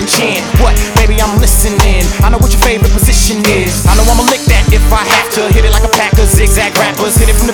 second chin. What? Baby, I'm listening. I know what your favorite position is. I know I'ma lick that if I have to. Hit it like a pack of zigzag rappers. Hit it from the